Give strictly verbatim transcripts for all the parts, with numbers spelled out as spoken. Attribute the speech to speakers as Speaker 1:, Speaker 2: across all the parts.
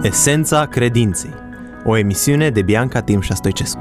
Speaker 1: Esența credinței. O emisiune de Bianca Timșa Stoicescu.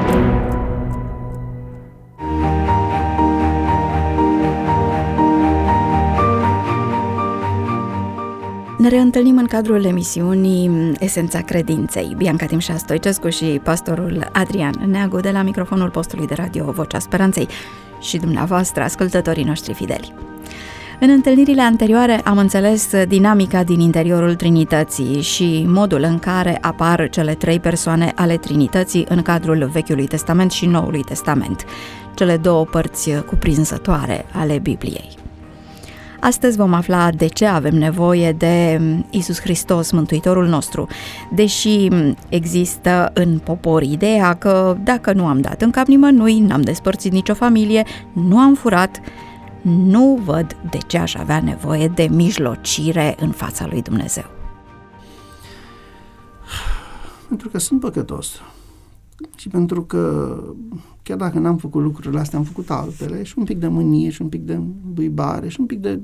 Speaker 2: Ne reîntâlnim în cadrul emisiunii Esența credinței. Bianca Timșa Stoicescu și pastorul Adrian Neagu de la microfonul postului de radio Vocea Speranței și dumneavoastră, ascultătorii noștri fideli. În întâlnirile anterioare am înțeles dinamica din interiorul Trinității și modul în care apar cele trei persoane ale Trinității în cadrul Vechiului Testament și Noului Testament, cele două părți cuprinzătoare ale Bibliei. Astăzi vom afla de ce avem nevoie de Iisus Hristos, Mântuitorul nostru, deși există în popor ideea că dacă nu am dat în cap nimănui, n-am despărțit nicio familie, nu am furat, nu văd de ce aș avea nevoie de mijlocire în fața lui Dumnezeu.
Speaker 3: Pentru că sunt păcătos și pentru că chiar dacă n-am făcut lucrurile astea, am făcut altele și un pic de mânie și un pic de buibare și un pic de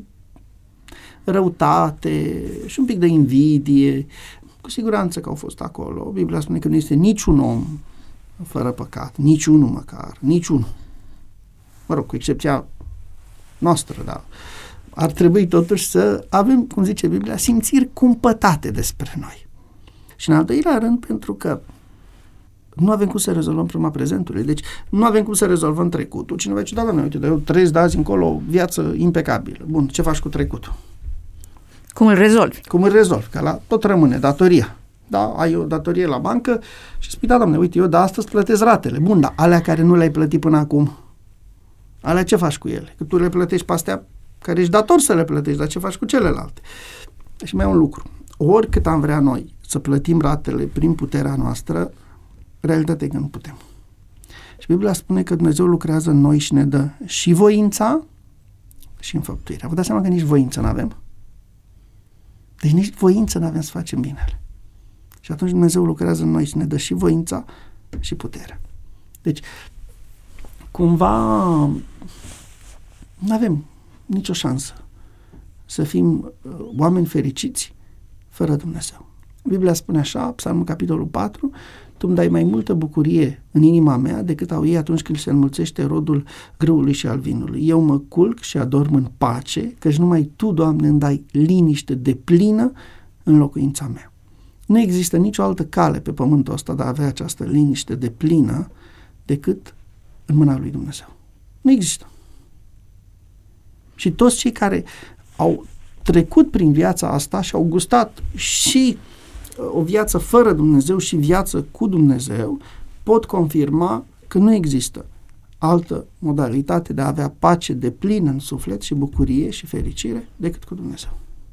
Speaker 3: răutate și un pic de invidie, cu siguranță că au fost acolo. Biblia spune că nu este niciun om fără păcat, niciunul măcar, niciunul. Mă rog, cu excepția noastră, dar ar trebui totuși să avem, cum zice Biblia, simțiri cumpătate despre noi. Și în al doilea rând, pentru că nu avem cum să rezolvăm problema prezentului. Deci nu avem cum să rezolvăm trecutul. Cineva zice, da, da, uite, dar eu trăiesc de azi încolo o viață impecabilă. Bun, ce faci cu trecutul?
Speaker 2: Cum îl rezolvi?
Speaker 3: Cum îl rezolvi? Că la tot rămâne datoria. Da, ai o datorie la bancă și spui, da, doamne, uite, eu de astăzi plătesc ratele. Bun, dar alea care nu le-ai plătit până acum, alea ce faci cu ele? Că tu le plătești pe astea care ești dator să le plătești, dar ce faci cu celelalte? Și mai e un lucru. Oricât am vrea noi să plătim ratele prin puterea noastră, realitatea e că nu putem. Și Biblia spune că Dumnezeu lucrează în noi și ne dă și voința și înfăptuirea. Vă dați seama că nici voință nu avem? Deci nici voință nu avem să facem binele. Și atunci Dumnezeu lucrează în noi și ne dă și voința și puterea. Deci, cumva nu avem nicio șansă să fim uh, oameni fericiți fără Dumnezeu. Biblia spune așa, Psalmul capitolul patru, tu îmi dai mai multă bucurie în inima mea decât au ei atunci când se înmulțește rodul grâului și al vinului. Eu mă culc și adorm în pace, căci numai tu, Doamne, îmi dai liniște deplină în locuința mea. Nu există nicio altă cale pe pământul ăsta de a avea această liniște deplină decât în mâna lui Dumnezeu. Nu există. Și toți cei care au trecut prin viața asta și au gustat și o viață fără Dumnezeu și viață cu Dumnezeu pot confirma că nu există altă modalitate de a avea pace deplină în suflet și bucurie și fericire decât cu Dumnezeu.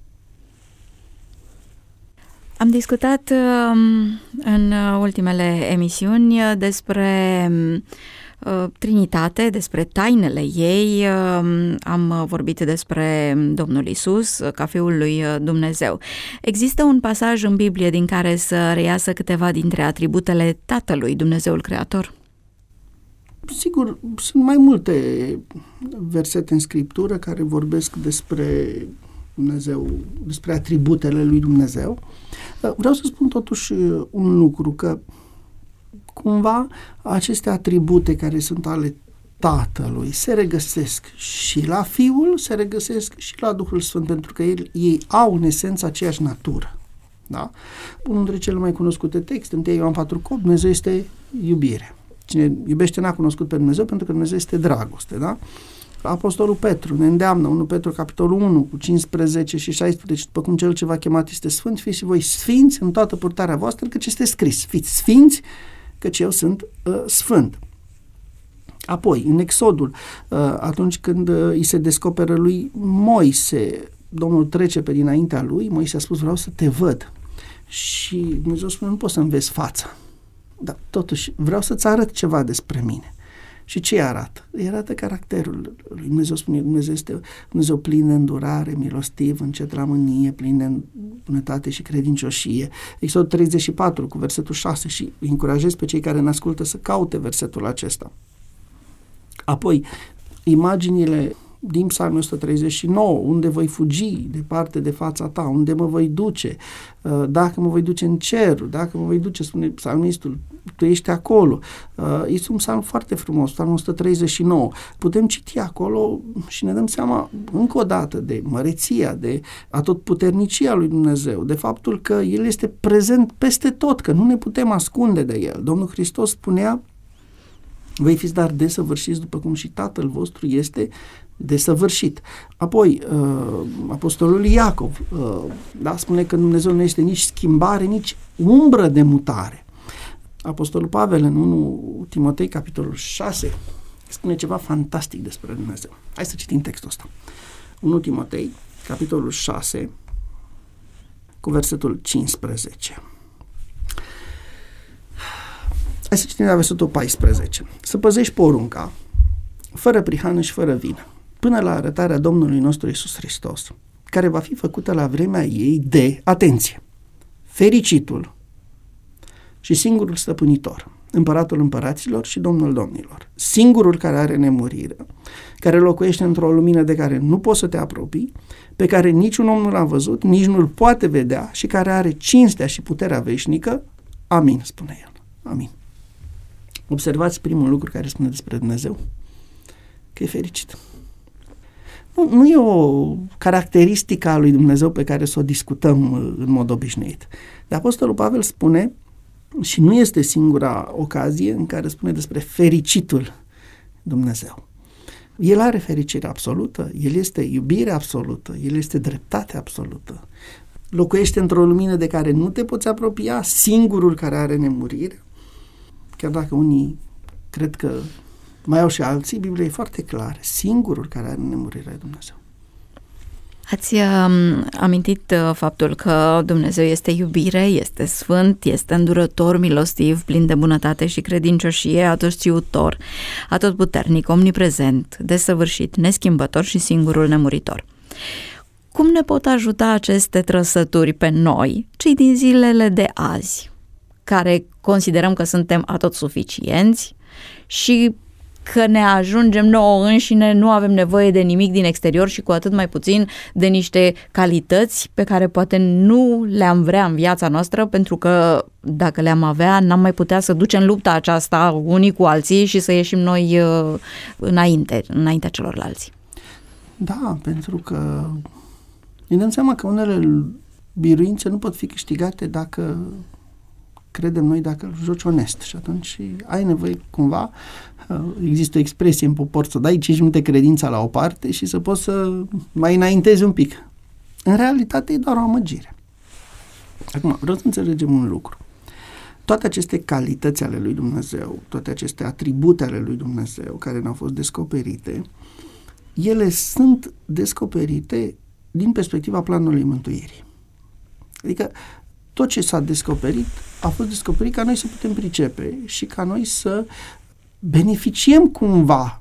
Speaker 2: Am discutat în ultimele emisiuni despre Trinitate, despre tainele ei, am vorbit despre Domnul Iisus ca Fiul lui Dumnezeu. Există un pasaj în Biblie din care să reiasă câteva dintre atributele Tatălui, Dumnezeul Creator?
Speaker 3: Sigur, sunt mai multe versete în Scriptură care vorbesc despre Dumnezeu, despre atributele lui Dumnezeu. Vreau să spun totuși un lucru, că cumva aceste atribute care sunt ale Tatălui se regăsesc și la Fiul, se regăsesc și la Duhul Sfânt, pentru că ei, ei au în esență aceeași natură. Da? Unul dintre cele mai cunoscute texte, întâi Ioan patru, Dumnezeu este iubire. Cine iubește n-a cunoscut pe Dumnezeu, pentru că Dumnezeu este dragoste. Da? Apostolul Petru ne îndeamnă, unu Petru capitolul unu cu cincisprezece și șaisprezece, după cum cel ce v-a chemat este sfânt, fiți și voi sfinți în toată purtarea voastră, căci este scris, fiți sfinți, căci eu sunt uh, sfânt. Apoi, în Exodul, uh, atunci când uh, îi se descoperă lui Moise, Domnul trece pe dinaintea lui, Moise a spus, vreau să te văd. Și Dumnezeu spune, nu poți să-mi vezi fața, dar totuși vreau să-ți arăt ceva despre mine. Și ce îi arată? Îi arată caracterul lui Dumnezeu. Spune, Dumnezeu este Dumnezeu plin de îndurare, milostiv, încet la mânie, plin de bunătate și credincioșie. Exodul treizeci și patru cu versetul șase și îi încurajez pe cei care ne ascultă să caute versetul acesta. Apoi, imaginile din Psalmul o sută treizeci și nouă, unde voi fugi departe de fața ta, unde mă voi duce, dacă mă voi duce în cer, dacă mă voi duce, spune psalmistul, tu ești acolo. Este un psalm foarte frumos, Psalmul o sută treizeci și nouă. Putem citi acolo și ne dăm seama încă o dată de măreția, de atotputernicia lui Dumnezeu, de faptul că El este prezent peste tot, că nu ne putem ascunde de El. Domnul Hristos spunea: voi fiți dar desăvârșiți după cum și Tatăl vostru este desăvârșit. Apoi, uh, apostolul Iacov uh, da, spune că Dumnezeu nu este nici schimbare, nici umbră de mutare. Apostolul Pavel în întâi Timotei, capitolul șase, spune ceva fantastic despre Dumnezeu. Hai să citim textul ăsta. întâi Timotei, capitolul șase, cu versetul cincisprezece. Hai să citim la versetul paisprezece. Să păzești porunca, fără prihană și fără vină, până la arătarea Domnului nostru Iisus Hristos, care va fi făcută la vremea ei de, atenție, fericitul și singurul stăpânitor, împăratul împăraților și Domnul domnilor, singurul care are nemurire, care locuiește într-o lumină de care nu poți să te apropii, pe care niciun om nu l-a văzut, nici nu-l poate vedea și care are cinstea și puterea veșnică. Amin, spune el. Amin. Observați primul lucru care spune despre Dumnezeu, că e fericit. Nu, nu e o caracteristică a lui Dumnezeu pe care să o discutăm în mod obișnuit. Dar Apostolul Pavel spune, și nu este singura ocazie în care spune despre fericitul Dumnezeu. El are fericire absolută, El este iubire absolută, El este dreptate absolută. Locuiește într-o lumină de care nu te poți apropia, singurul care are nemurire. Chiar dacă unii cred că mai au și alții, Biblia e foarte clară. Singurul care are nemurirea e Dumnezeu.
Speaker 2: Ați um, amintit uh, faptul că Dumnezeu este iubire, este sfânt, este îndurător, milostiv, plin de bunătate și credincioșie, atotștiutor, atotputernic, omniprezent, desăvârșit, neschimbător și singurul nemuritor. Cum ne pot ajuta aceste trăsături pe noi, cei din zilele de azi, care considerăm că suntem atotsuficienți și că ne ajungem nouă înșine, nu avem nevoie de nimic din exterior și cu atât mai puțin de niște calități pe care poate nu le-am vrea în viața noastră, pentru că dacă le-am avea, n-am mai putea să ducem lupta aceasta unii cu alții și să ieșim noi uh, înainte, înaintea celorlalți.
Speaker 3: Da, pentru că ne dăm seama că unele biruințe nu pot fi câștigate dacă credem noi, dacă îl joci onest. Și atunci ai nevoie cumva, există o expresie în popor, să dai cinci minute credința la o parte și să poți să mai înaintezi un pic. În realitate e doar o amăgire. Acum, vreau să înțelegem un lucru. Toate aceste calități ale lui Dumnezeu, toate aceste atribute ale lui Dumnezeu care ne-au fost descoperite, ele sunt descoperite din perspectiva planului mântuirii. Adică tot ce s-a descoperit a fost descoperit ca noi să putem pricepe și ca noi să beneficiem cumva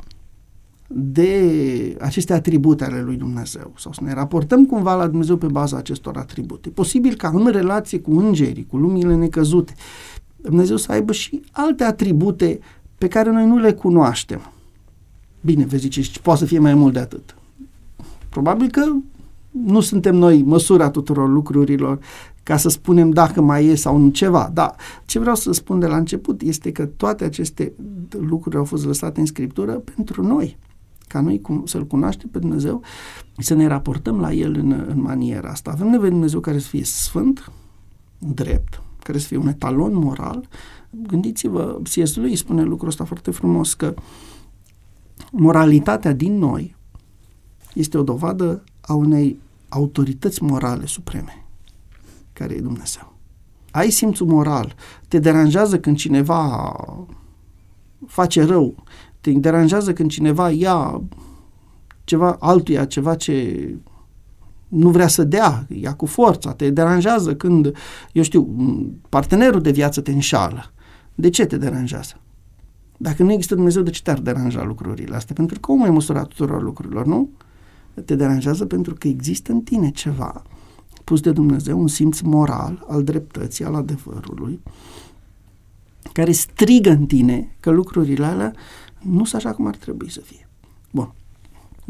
Speaker 3: de aceste atribute ale lui Dumnezeu sau să ne raportăm cumva la Dumnezeu pe baza acestor atribute. E posibil ca în relație cu îngerii, cu lumile necăzute, Dumnezeu să aibă și alte atribute pe care noi nu le cunoaștem. Bine, vezi zice, poate să fie mai mult de atât. Probabil că nu suntem noi măsura tuturor lucrurilor ca să spunem dacă mai e sau nu ceva. Da, ce vreau să spun de la început este că toate aceste lucruri au fost lăsate în Scriptură pentru noi, ca noi cum, să-L cunoaștem pe Dumnezeu, să ne raportăm la El în, în maniera asta. Avem nevoie de Dumnezeu care să fie sfânt, drept, care să fie un etalon moral. Gândiți-vă, C S. Lewis spune lucrul ăsta foarte frumos, că moralitatea din noi este o dovadă a unei autorități morale supreme, care e Dumnezeu. Ai simțul moral, te deranjează când cineva face rău, te deranjează când cineva ia ceva altuia, ceva ce nu vrea să dea, ia cu forța, te deranjează când, eu știu, partenerul de viață te înșală. De ce te deranjează? Dacă nu există Dumnezeu, de ce te-ar deranja lucrurile astea? Pentru că omul e măsura tuturor lucrurilor, nu? Te deranjează pentru că există în tine ceva pus de Dumnezeu, un simț moral al dreptății, al adevărului, care strigă în tine că lucrurile alea nu sunt așa cum ar trebui să fie. Bun.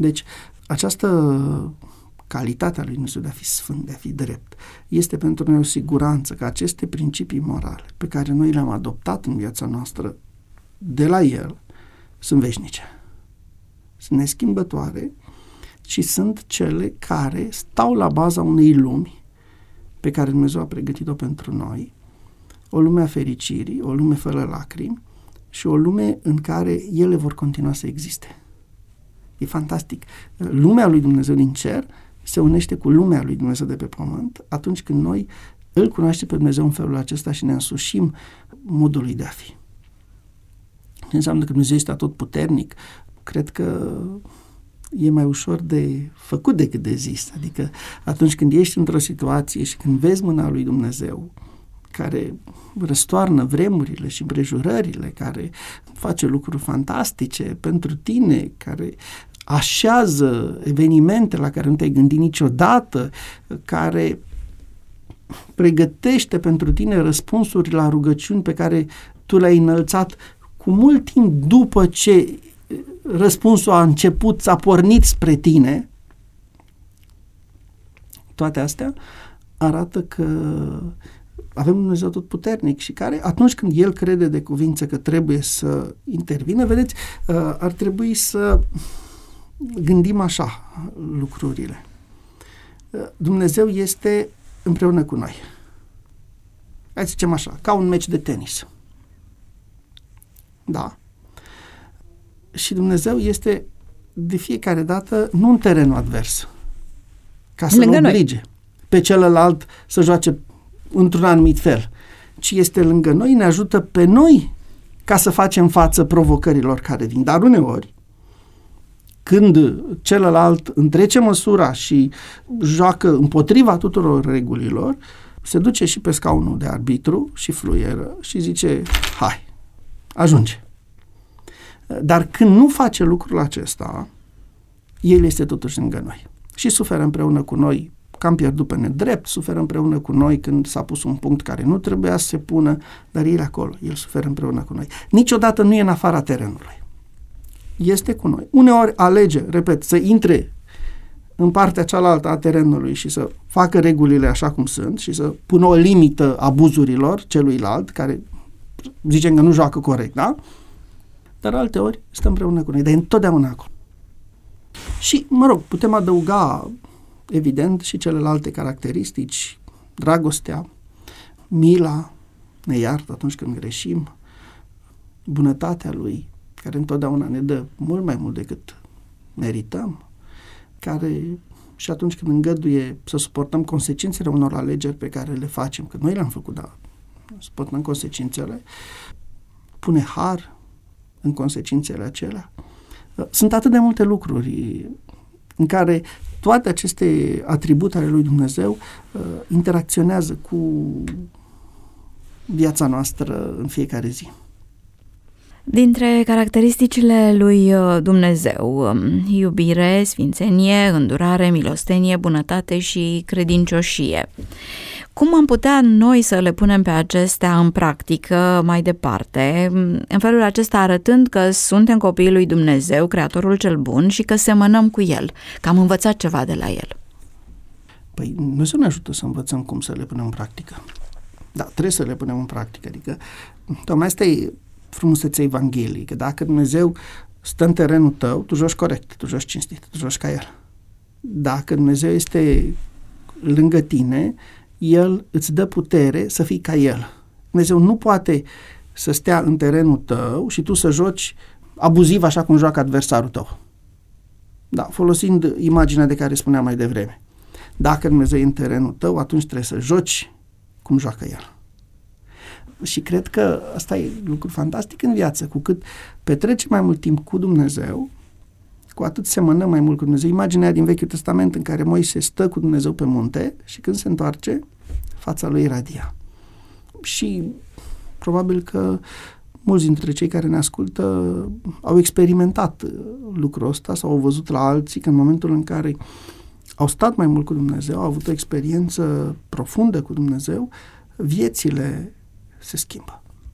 Speaker 3: Deci, această calitatea lui Dumnezeu de a fi sfânt, de a fi drept, este pentru noi o siguranță că aceste principii morale pe care noi le-am adoptat în viața noastră de la El sunt veșnice, sunt neschimbătoare și sunt cele care stau la baza unei lumi pe care Dumnezeu a pregătit-o pentru noi, o lume a fericirii, o lume fără lacrimi și o lume în care ele vor continua să existe. E fantastic. Lumea lui Dumnezeu din cer se unește cu lumea lui Dumnezeu de pe pământ atunci când noi îl cunoaștem pe Dumnezeu în felul acesta și ne însușim modul lui de a fi. Ce înseamnă că Dumnezeu este atotputernic? Cred că e mai ușor de făcut decât de zis. Adică atunci când ești într-o situație și când vezi mâna lui Dumnezeu care răstoarnă vremurile și împrejurările, care face lucruri fantastice pentru tine, care așează evenimente la care nu te-ai gândit niciodată, care pregătește pentru tine răspunsuri la rugăciuni pe care tu le-ai înălțat cu mult timp după ce răspunsul a început, s-a pornit spre tine. Toate astea arată că avem un Dumnezeu atotputernic și care, atunci când El crede de cuvință că trebuie să intervină, vedeți, ar trebui să gândim așa lucrurile. Dumnezeu este împreună cu noi. Hai să zicem așa, ca un meci de tenis. Da. Și Dumnezeu este de fiecare dată nu în terenul advers, ca să-l oblige pe celălalt să joace într-un anumit fel, ci este lângă noi, ne ajută pe noi ca să facem față provocărilor care vin. Dar uneori, când celălalt întrece măsura și joacă împotriva tuturor regulilor, se duce și pe scaunul de arbitru și fluieră și zice, hai, ajunge. Dar când nu face lucrul acesta, El este totuși lângă noi și suferă împreună cu noi că am pierdut pe nedrept, suferă împreună cu noi când s-a pus un punct care nu trebuia să se pună, dar El acolo, El suferă împreună cu noi. Niciodată nu e în afara terenului. Este cu noi. Uneori alege, repet, să intre în partea cealaltă a terenului și să facă regulile așa cum sunt și să pună o limită abuzurilor celuilalt, care zicem că nu joacă corect, da? Dar alteori stă împreună cu noi, dar e întotdeauna acolo. Și, mă rog, putem adăuga evident și celelalte caracteristici, dragostea, mila, ne iartă atunci când greșim, bunătatea Lui, care întotdeauna ne dă mult mai mult decât merităm, care și atunci când îngăduie să suportăm consecințele unor alegeri pe care le facem, că noi le-am făcut, dar suportăm consecințele, pune har în consecințele acelea. Sunt atât de multe lucruri în care toate aceste atribute ale lui Dumnezeu uh, interacționează cu viața noastră în fiecare zi.
Speaker 2: Dintre caracteristicile lui Dumnezeu, iubire, sfințenie, îndurare, milostenie, bunătate și credincioșie. Cum am putea noi să le punem pe acestea în practică mai departe, în felul acesta arătând că suntem copiii lui Dumnezeu, Creatorul cel bun, și că semănăm cu El, că am învățat ceva de la El?
Speaker 3: Păi Dumnezeu ne ajută să învățăm cum să le punem în practică. Da, trebuie să le punem în practică. Adică, tocmai asta e frumusețea Evangheliei, că dacă Dumnezeu stă în terenul tău, tu joci corect, tu joci cinstit, tu joci ca El. Dacă Dumnezeu este lângă tine, El îți dă putere să fii ca El. Dumnezeu nu poate să stea în terenul tău și tu să joci abuziv așa cum joacă adversarul tău. Da, folosind imaginea de care spuneam mai devreme. Dacă Dumnezeu e în terenul tău, atunci trebuie să joci cum joacă El. Și cred că asta e lucru fantastic în viață. Cu cât petrecem mai mult timp cu Dumnezeu, cu atât semănăm mai mult cu Dumnezeu. Imaginea din Vechiul Testament în care Moise stă cu Dumnezeu pe munte și când se întoarce, fața lui radia. Și probabil că mulți dintre cei care ne ascultă au experimentat lucrul ăsta sau au văzut la alții că în momentul în care au stat mai mult cu Dumnezeu, au avut o experiență profundă cu Dumnezeu, viețile se schimbă.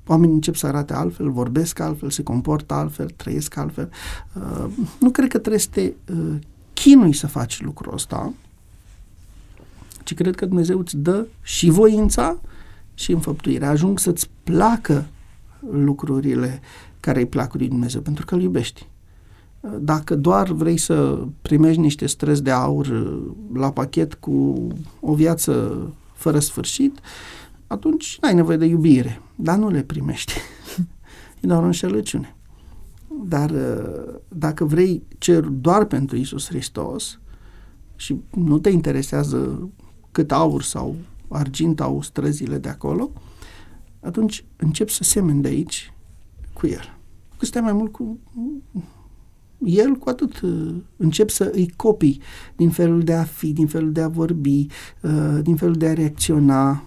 Speaker 3: oamenii încep să arate altfel, vorbesc altfel, se comportă altfel, trăiesc altfel. Uh, nu cred că trebuie să te uh, chinui să faci lucrul ăsta, ci cred că Dumnezeu îți dă și voința și înfăptuirea. Ajung să-ți placă lucrurile care îi plac lui Dumnezeu, pentru că îl iubești. Dacă doar vrei să primești niște străzi de aur la pachet cu o viață fără sfârșit, atunci n-ai nevoie de iubire, dar nu le primești. E doar o înșelăciune. Dar dacă vrei cerul doar pentru Iisus Hristos și nu te interesează cât aur sau argint au străzile de acolo, atunci începi să semeni de aici cu El. Cu stai mai mult cu El, cu atât începi să îi copii din felul de a fi, din felul de a vorbi, din felul de a reacționa.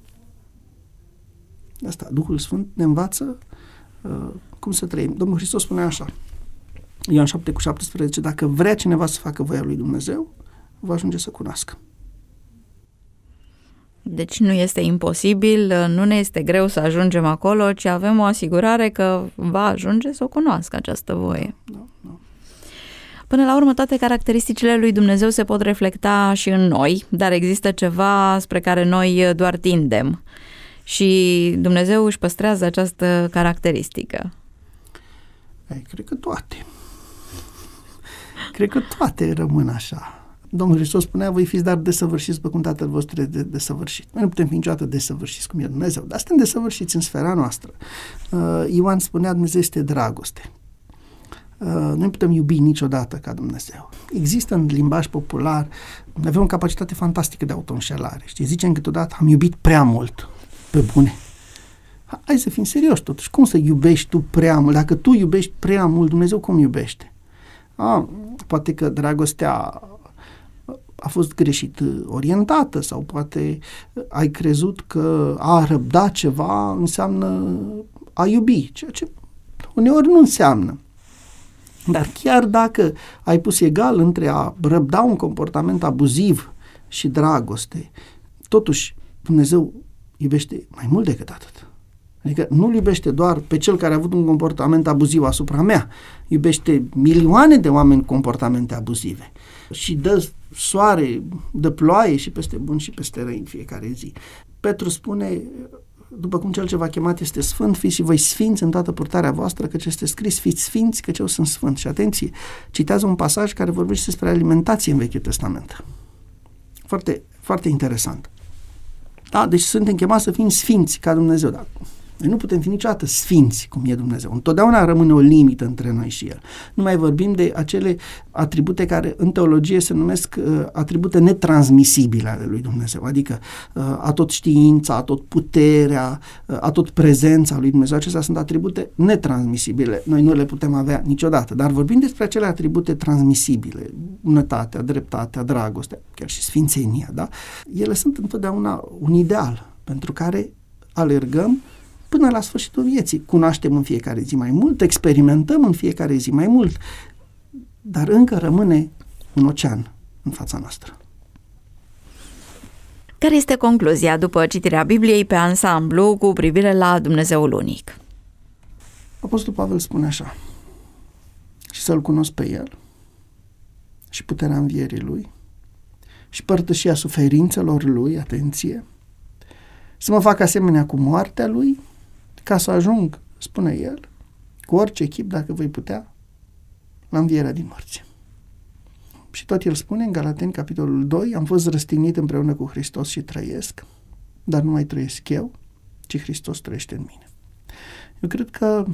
Speaker 3: Asta, Duhul Sfânt ne învață cum să trăim. Domnul Hristos spune așa, Ioan șapte cu șaptesprezece, dacă vrea cineva să facă voia lui Dumnezeu, va ajunge să cunoască.
Speaker 2: Deci nu este imposibil, nu ne este greu să ajungem acolo, ci avem o asigurare că va ajunge să o cunoască această voie.
Speaker 3: Da, da.
Speaker 2: Până la urmă, toate caracteristicile lui Dumnezeu se pot reflecta și în noi, dar există ceva spre care noi doar tindem. Și Dumnezeu își păstrează această caracteristică.
Speaker 3: Ei, cred că toate. Cred că toate rămân așa. Domnul Hristos spunea, voi fiți dar desăvârșiți pe cum Tatăl vostru este desăvârșit. Noi nu putem fi niciodată desăvârșiți cum e Dumnezeu, dar suntem desăvârșiți în sfera noastră. Uh, Ioan spunea, Dumnezeu este dragoste. Uh, noi nu putem iubi niciodată ca Dumnezeu. Există în limbaj popular, avem o capacitate fantastică de autoînșelare. Știi? Zicem câteodată, am iubit prea mult. Pe bune. Hai să fim serioși totuși. Cum să iubești tu prea mult? Dacă tu iubești prea mult, Dumnezeu cum iubește? A, poate că dragostea a fost greșit orientată sau poate ai crezut că a răbda ceva înseamnă a iubi, ceea ce uneori nu înseamnă. Dar chiar dacă ai pus egal între a răbda un comportament abuziv și dragoste, totuși Dumnezeu iubește mai mult decât atât. Adică nu iubește doar pe cel care a avut un comportament abuziv asupra mea, iubește milioane de oameni cu comportamente abuzive și dă soare, dă ploaie și peste buni și peste răi în fiecare zi. Petru spune, după cum cel ce v-a chemat este sfânt, fiți și voi sfinți în toată purtarea voastră, căci este scris, fiți sfinți, căci eu sunt sfânt. Și atenție, citează un pasaj care vorbește despre alimentație în Vechiul Testament. Foarte, foarte interesant. Da? Deci suntem chemați să fim sfinți ca Dumnezeu. Dar noi nu putem fi niciodată sfinți cum e Dumnezeu. Întotdeauna rămâne o limită între noi și El. Nu mai vorbim de acele atribute care în teologie se numesc uh, atribute netransmisibile ale lui Dumnezeu. Adică uh, atot știința, atot puterea, uh, atot prezența lui Dumnezeu. Acestea sunt atribute netransmisibile. Noi nu le putem avea niciodată. Dar vorbim despre acele atribute transmisibile. Bunătatea, dreptatea, dragostea, chiar și sfințenia. Da? Ele sunt întotdeauna un ideal pentru care alergăm până la sfârșitul vieții. Cunoaștem în fiecare zi mai mult, experimentăm în fiecare zi mai mult, dar încă rămâne un ocean în fața noastră.
Speaker 2: Care este concluzia după citirea Bibliei pe ansamblu cu privire la Dumnezeul unic?
Speaker 3: Apostolul Pavel spune așa: și să-L cunosc pe El și puterea învierii Lui și părtășia suferințelor Lui, atenție, să mă fac asemenea cu moartea Lui, ca să ajung, spune El, cu orice chip, dacă voi putea, la învierea din morți. Și tot El spune în Galateni, capitolul doi, am fost răstignit împreună cu Hristos și trăiesc, dar nu mai trăiesc eu, ci Hristos trăiește în mine. Eu cred că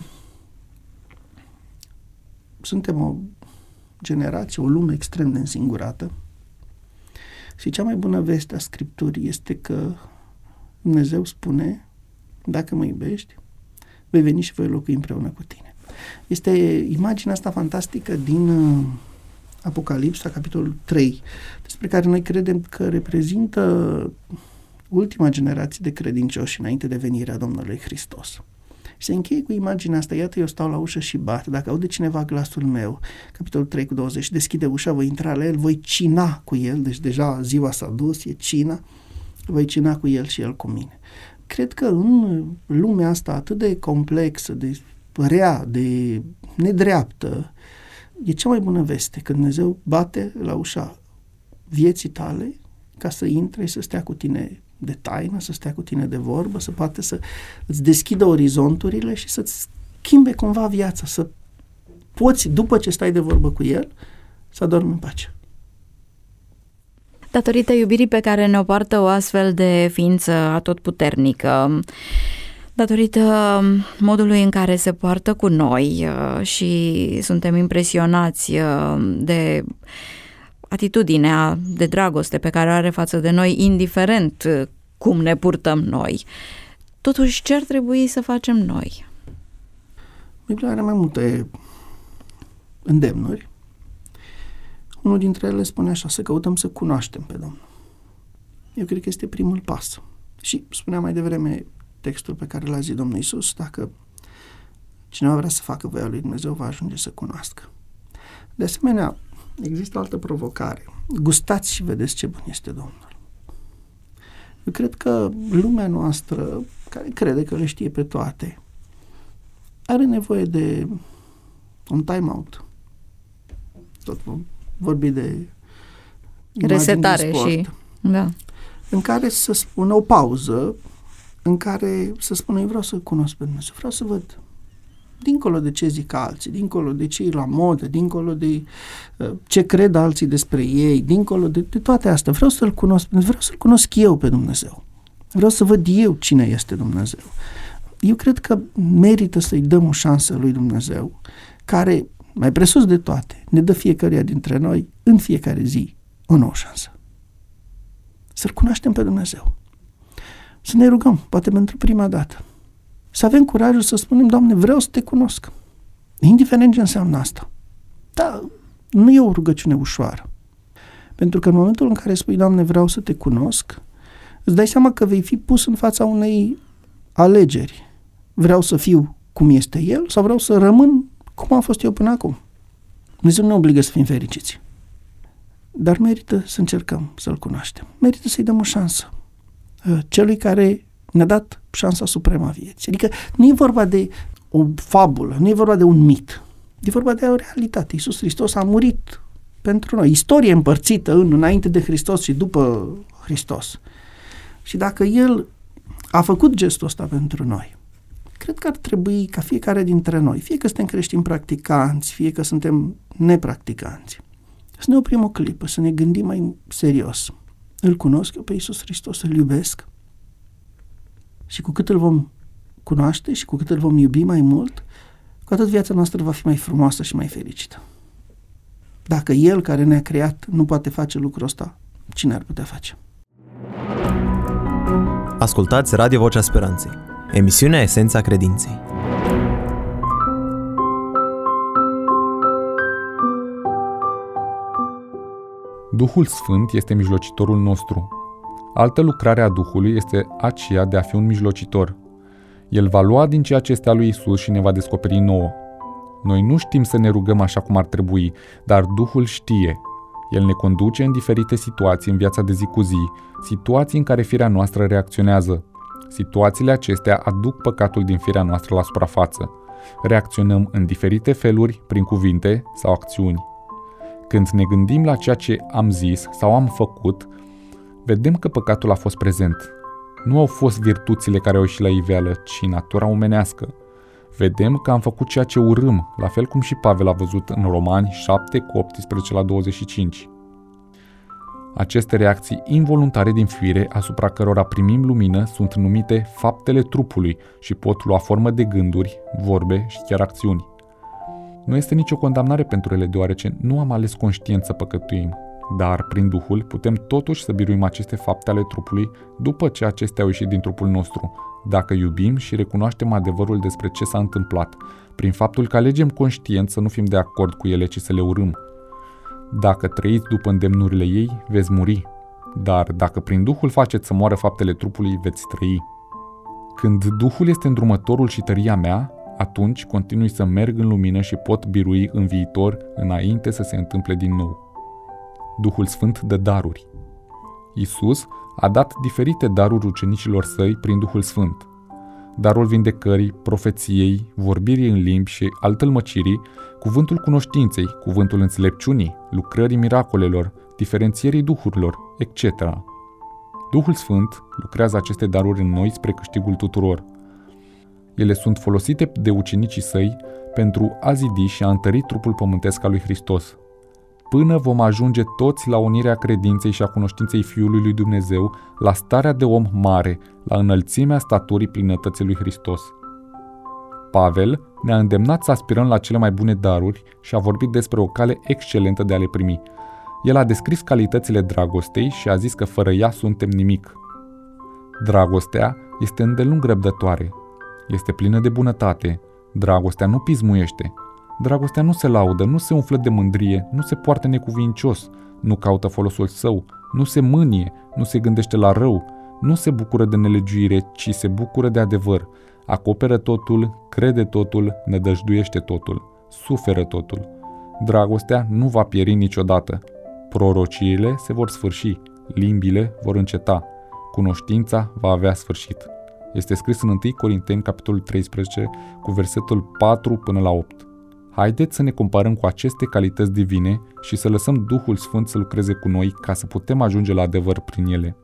Speaker 3: suntem o generație, o lume extrem de însingurată și cea mai bună veste a Scripturii este că Dumnezeu spune, dacă mă iubești, vei veni și voi locui împreună cu tine. Este imaginea asta fantastică din uh, Apocalipsa, capitolul trei, despre care noi credem că reprezintă ultima generație de credincioși înainte de venirea Domnului Hristos. Și se încheie cu imaginea asta, iată, eu stau la ușă și bat, dacă aude cineva glasul meu, capitolul trei cu douăzeci, deschide ușa, voi intra la el, voi cina cu el, deci deja ziua s-a dus, e cina, voi cina cu el și el cu mine. cred că în lumea asta atât de complexă, de rea, de nedreaptă, e cea mai bună veste când Dumnezeu bate la ușa vieții tale ca să intre și să stea cu tine de taină, să stea cu tine de vorbă, să poate să îți deschidă orizonturile și să-ți schimbe cumva viața, să poți, după ce stai de vorbă cu El, să adormi în pace.
Speaker 2: Datorită iubirii pe care ne-o poartă o astfel de ființă atotputernică, datorită modului în care se poartă cu noi și suntem impresionați de atitudinea de dragoste pe care o are față de noi, indiferent cum ne purtăm noi, totuși ce ar trebui să facem noi?
Speaker 3: Biblia are mai multe îndemnuri. Unul dintre ele spune așa, să căutăm să cunoaștem pe Domnul. Eu cred că este primul pas. Și spunea mai devreme textul pe care l-a zis Domnul Iisus, dacă cineva vrea să facă voia lui Dumnezeu, va ajunge să cunoască. De asemenea, există o altă provocare. Gustați și vedeți ce bun este Domnul. Eu cred că lumea noastră, care crede că le știe pe toate, are nevoie de un time-out. Tot vorbi de
Speaker 2: resetare
Speaker 3: de sport,
Speaker 2: și da.
Speaker 3: În care să spună o pauză, în care să spună, eu vreau să cunosc pe Dumnezeu, vreau să văd dincolo de ce zic alții, dincolo de ce e la modă, dincolo de uh, ce cred alții despre ei, dincolo de, de toate astea, vreau să-L cunosc, vreau să-L cunosc eu pe Dumnezeu. Vreau să văd eu cine este Dumnezeu. Eu cred că merită să-i dăm o șansă lui Dumnezeu, care, mai presus de toate, ne dă fiecăruia dintre noi, în fiecare zi, o nouă șansă. Să-L cunoaștem pe Dumnezeu. Să ne rugăm, poate pentru prima dată. Să avem curajul să spunem, Doamne, vreau să te cunosc. Indiferent ce înseamnă asta. Dar nu e o rugăciune ușoară. Pentru că în momentul în care spui, Doamne, vreau să te cunosc, îți dai seama că vei fi pus în fața unei alegeri. Vreau să fiu cum este El sau vreau să rămân cum am fost eu până acum. Dumnezeu nu ne obligă să fim fericiți. Dar merită să încercăm să-L cunoaștem. Merită să-i dăm o șansă. Celui care ne-a dat șansa supremă a vieții. Adică nu e vorba de o fabulă, nu e vorba de un mit. E vorba de o realitate. Iisus Hristos a murit pentru noi. Istorie împărțită în înainte de Hristos și după Hristos. Și dacă El a făcut gestul ăsta pentru noi, cred că ar trebui ca fiecare dintre noi, fie că suntem creștini practicanți, fie că suntem nepracticanți, să ne oprim o clipă, să ne gândim mai serios. Îl cunosc eu pe Iisus Hristos, îl iubesc. Și cu cât îl vom cunoaște și cu cât îl vom iubi mai mult, cu atât viața noastră va fi mai frumoasă și mai fericită. Dacă El care ne-a creat nu poate face lucrul ăsta, cine ar putea face?
Speaker 1: Ascultați Radio Vocea Speranței, emisiunea Esența Credinței.
Speaker 4: Duhul Sfânt este mijlocitorul nostru. Altă lucrare a Duhului este aceea de a fi un mijlocitor. El va lua din ceea ce este a lui Isus și ne va descoperi nouă. Noi nu știm să ne rugăm așa cum ar trebui, dar Duhul știe. El ne conduce în diferite situații în viața de zi cu zi, situații în care firea noastră reacționează. Situațiile acestea aduc păcatul din firea noastră la suprafață. Reacționăm în diferite feluri, prin cuvinte sau acțiuni. Când ne gândim la ceea ce am zis sau am făcut, vedem că păcatul a fost prezent. Nu au fost virtuțile care au ieșit la iveală, ci natura omenească. Vedem că am făcut ceea ce urâm, la fel cum și Pavel a văzut în Romani șapte cu optsprezece la douăzeci și cinci. Aceste reacții involuntare din fire, asupra cărora primim lumină, sunt numite faptele trupului și pot lua formă de gânduri, vorbe și chiar acțiuni. Nu este nicio condamnare pentru ele, deoarece nu am ales conștient să păcătuim, dar prin Duhul putem totuși să biruim aceste fapte ale trupului după ce acestea au ieșit din trupul nostru, dacă iubim și recunoaștem adevărul despre ce s-a întâmplat, prin faptul că alegem conștient să nu fim de acord cu ele, ci să le urâm. Dacă trăiți după îndemnurile ei, veți muri, dar dacă prin Duhul faceți să moară faptele trupului, veți trăi. Când Duhul este îndrumătorul și tăria mea, atunci continui să merg în lumină și pot birui în viitor înainte să se întâmple din nou. Duhul Sfânt dă daruri. Iisus a dat diferite daruri ucenicilor săi prin Duhul Sfânt. Darul vindecării, profeției, vorbirii în limbi și al tălmăcirii, cuvântul cunoștinței, cuvântul înțelepciunii, lucrării miracolelor, diferențierii duhurilor, et cetera. Duhul Sfânt lucrează aceste daruri în noi spre câștigul tuturor. Ele sunt folosite de ucenicii săi pentru a zidi și a întări trupul pământesc al lui Hristos, până vom ajunge toți la unirea credinței și a cunoștinței Fiului lui Dumnezeu, la starea de om mare, la înălțimea staturii plinătății lui Hristos. Pavel ne-a îndemnat să aspirăm la cele mai bune daruri și a vorbit despre o cale excelentă de a le primi. El a descris calitățile dragostei și a zis că fără ea suntem nimic. Dragostea este îndelung răbdătoare, este plină de bunătate, dragostea nu pismuiește, dragostea nu se laudă, nu se umflă de mândrie, nu se poartă necuvincios, nu caută folosul său, nu se mânie, nu se gândește la rău, nu se bucură de nelegiuire, ci se bucură de adevăr, acoperă totul, crede totul, nădăjduiește totul, suferă totul. Dragostea nu va pieri niciodată. Prorociile se vor sfârși, limbile vor înceta, cunoștința va avea sfârșit. Este scris în întâi Corinteni, capitolul treisprezece, cu versetul patru până la opt. Haideți să ne comparăm cu aceste calități divine și să lăsăm Duhul Sfânt să lucreze cu noi ca să putem ajunge la adevăr prin ele.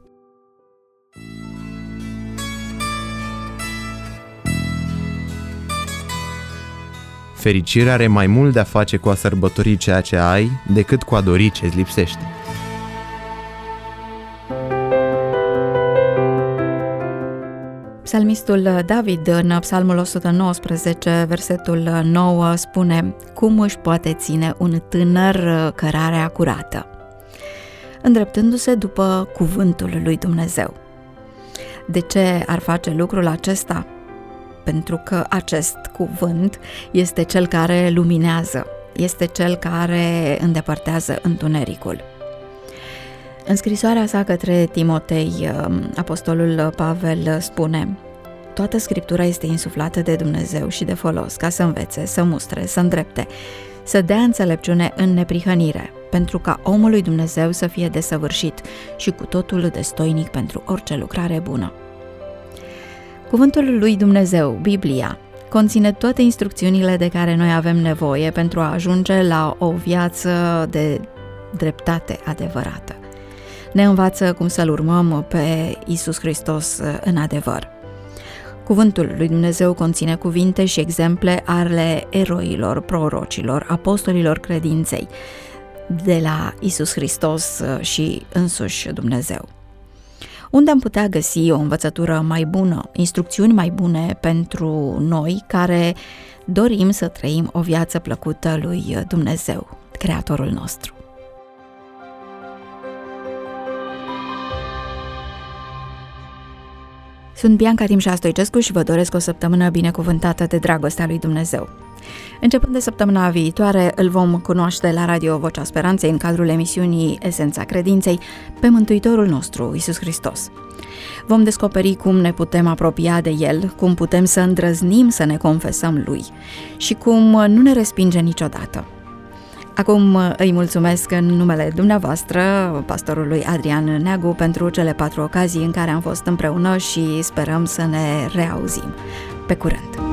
Speaker 1: Fericirea are mai mult de a face cu a sărbători ceea ce ai decât cu a dori ce îți lipsește.
Speaker 2: Psalmistul David, în Psalmul o sută nouăsprezece, versetul nouă, spune: cum își poate ține un tânăr cărarea curată? Îndreptându-se după cuvântul lui Dumnezeu. De ce ar face lucrul acesta? Pentru că acest cuvânt este cel care luminează, este cel care îndepărtează întunericul. În scrisoarea sa către Timotei, apostolul Pavel spune: toată Scriptura este insuflată de Dumnezeu și de folos, ca să învețe, să mustre, să îndrepte, să dea înțelepciune în neprihănire, pentru ca omul lui Dumnezeu să fie desăvârșit și cu totul destoinic pentru orice lucrare bună. Cuvântul lui Dumnezeu, Biblia, conține toate instrucțiunile de care noi avem nevoie pentru a ajunge la o viață de dreptate adevărată. Ne învață cum să-L urmăm pe Iisus Hristos în adevăr. Cuvântul lui Dumnezeu conține cuvinte și exemple ale eroilor, prorocilor, apostolilor credinței, de la Iisus Hristos și însuși Dumnezeu. Unde am putea găsi o învățătură mai bună, instrucțiuni mai bune pentru noi care dorim să trăim o viață plăcută lui Dumnezeu, Creatorul nostru? Sunt Bianca Timșa Stoicescu și vă doresc o săptămână binecuvântată de dragostea lui Dumnezeu. Începând de săptămâna viitoare, îl vom cunoaște la Radio Vocea Speranței în cadrul emisiunii Esența Credinței pe Mântuitorul nostru, Iisus Hristos. Vom descoperi cum ne putem apropia de El, cum putem să îndrăznim să ne confesăm Lui și cum nu ne respinge niciodată. Acum îi mulțumesc în numele dumneavoastră, pastorului Adrian Neagu, pentru cele patru ocazii în care am fost împreună și sperăm să ne reauzim. Pe curând!